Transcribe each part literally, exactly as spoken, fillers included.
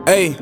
Hey,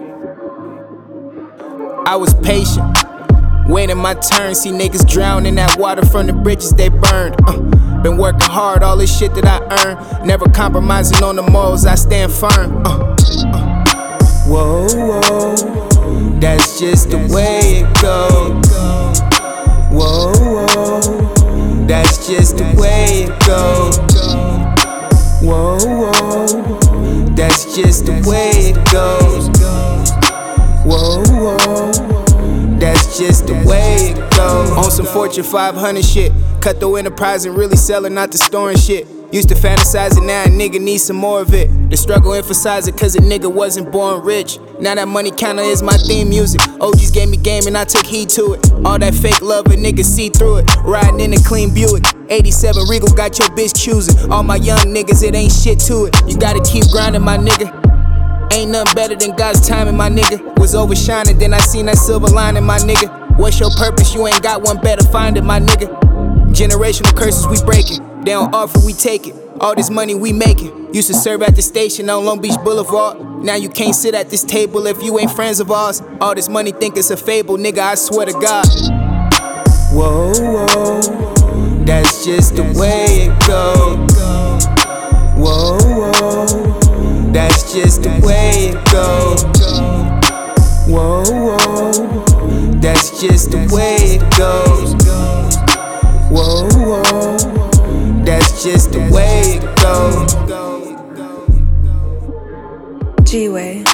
I was patient, waiting my turn. See niggas drown in that water from the bridges they burned. Uh, been working hard, all this shit that I earned. Never compromising on the morals, I stand firm. Uh, uh. Whoa, whoa, that's just the way it goes. Whoa, whoa, that's just the way it goes. Whoa, whoa, that's just the way it goes. Whoa, whoa, that's just the way it goes. On some Fortune five hundred shit, cut the enterprise and really selling out the store and shit. Used to fantasize it, now a nigga needs some more of it. The struggle emphasize it cause a nigga wasn't born rich. Now that money counter is my theme music. O Gs gave me game and I took heed to it. All that fake love a nigga see through it. Riding in a clean Buick, eighty-seven Regal got your bitch choosing. All my young niggas, it ain't shit to it. You gotta keep grinding, my nigga. Ain't nothing better than God's timing, my nigga. Was overshining, then I seen that silver lining, my nigga. What's your purpose? You ain't got one, better find it, my nigga. Generational curses we breaking. They don't offer, we take it. All this money we making. Used to serve at the station on Long Beach Boulevard. Now you can't sit at this table if you ain't friends of ours. All this money think it's a fable, nigga, I swear to God. Whoa, whoa, that's just the way it goes. Whoa, whoa, that's just the way it goes. Whoa, whoa, that's just the way it goes. Whoa, whoa, that's just the way it goes. G-Way.